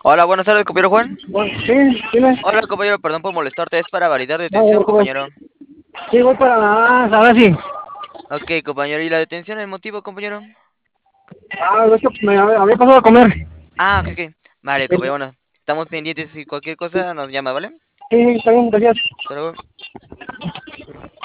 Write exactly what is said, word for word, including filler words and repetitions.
Hola, buenas tardes, compañero Juan. Bueno, sí, dime. Hola, compañero, perdón por molestarte, es para validar No, detención, no, ¿cómo es? compañero. Sí, voy para la... Ahora sí. Ok, compañero, ¿y la detención, el motivo, compañero? Ah, es que me había había pasado a comer. Ah, ok, ok. Vale, Sí, compañero, bueno, estamos pendientes y cualquier cosa nos llama, ¿vale? sí, está bien, gracias. Hasta luego.